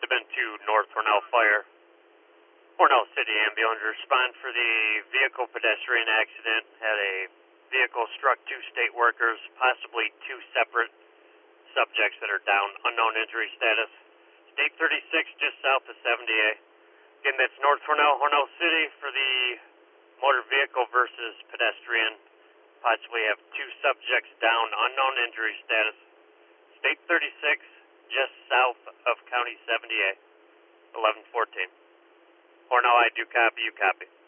have been to North Hornell Fire. Hornell City Ambulance respond for the vehicle pedestrian accident. Had a vehicle struck two state workers, possibly two separate subjects that are down, unknown injury status. State 36 just south of 70A. Again, that's North Hornell, Hornell City for the motor vehicle versus pedestrian. Possibly have two subjects down, unknown injury status. State 36 just south of County 70A, 1114. Hornell, I do copy, you copy.